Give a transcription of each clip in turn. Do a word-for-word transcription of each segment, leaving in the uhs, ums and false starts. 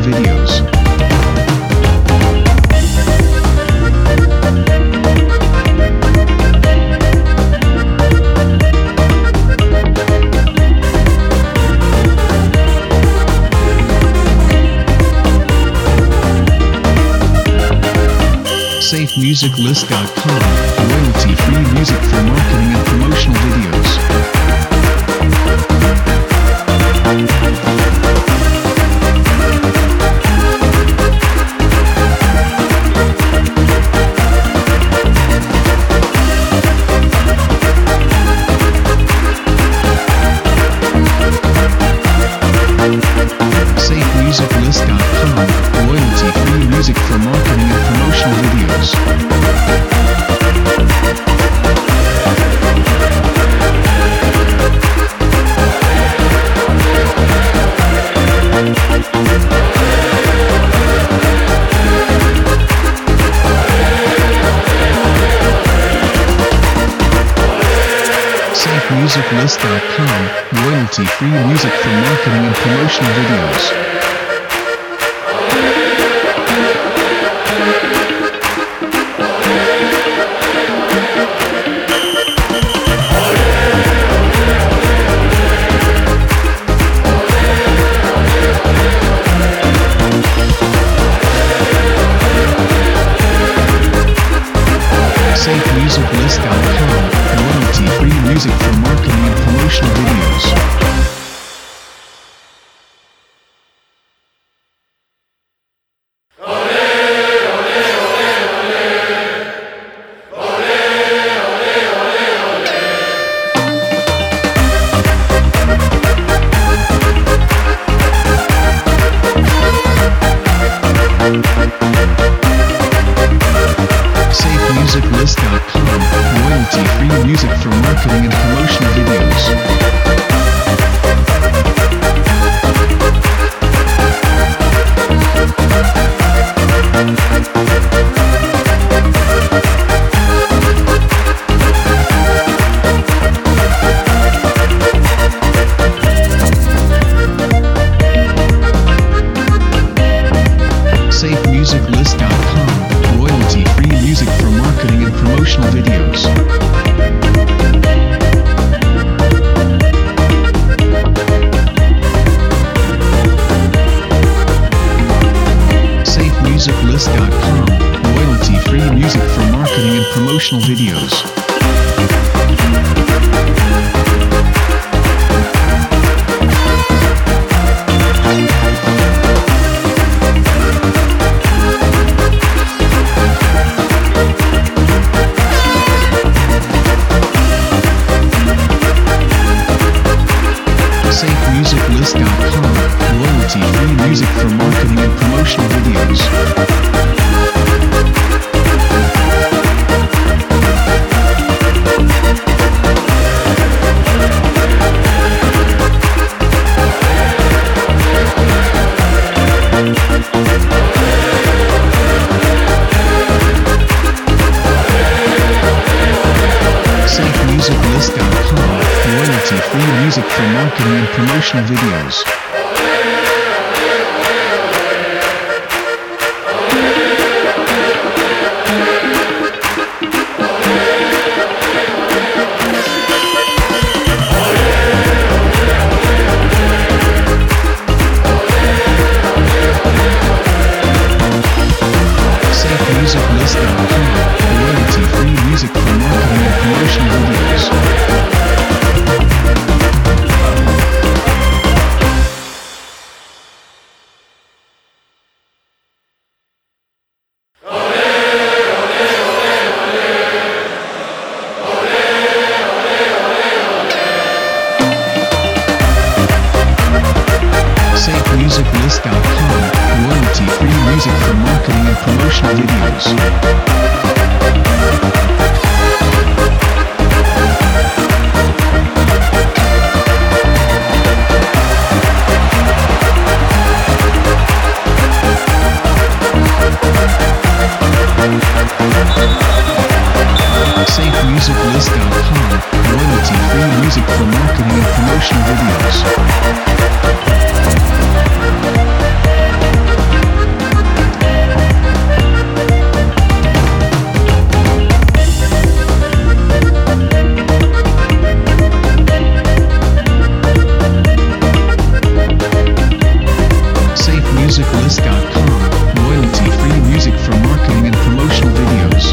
videos. safe music list dot com, royalty-free music for marketing and promotional videos. safe music list dot com, royalty-free music for marketing and promotional videos. safe music list dot com, royalty-free music for marketing and promotional videos. safe music list dot com, royalty-free music for marketing and promotional videos. safe music list dot com, royalty-free music for marketing and promotional videos. safe music list dot com, royalty-free music for marketing and promotional videos. safe music list dot com, royalty-free music for marketing and promotional videos. safe music list dot com, royalty-free music for marketing and promotional videos. safe music list dot com, royalty-free music for marketing and promotional videos. safe music list dot com, royalty-free music for marketing and promotional videos. safe music list dot com, royalty-free music for marketing and promotional videos. safe music list dot com, royalty-free music for marketing and promotional videos. dot com. Royalty-free music for marketing and promotional videos.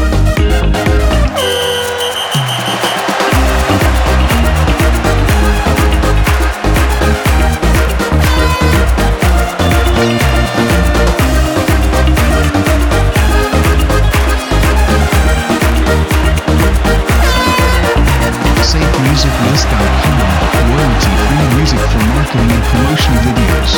safe music list dot com. Royalty-free music for marketing and promotional videos.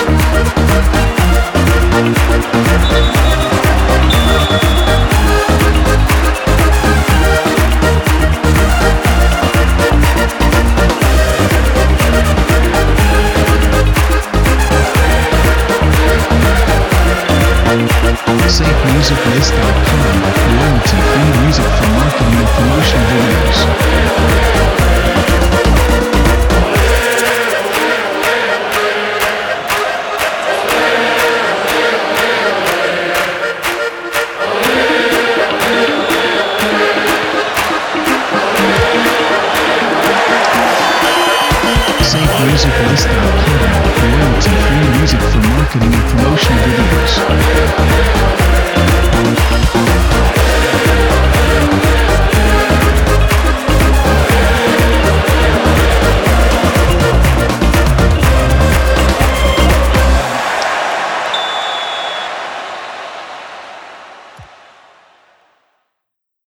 safe music list dot com. Royalty-free music for marketing and promotional videos. safe music list dot com. Royalty-free music for marketing and promotional videos.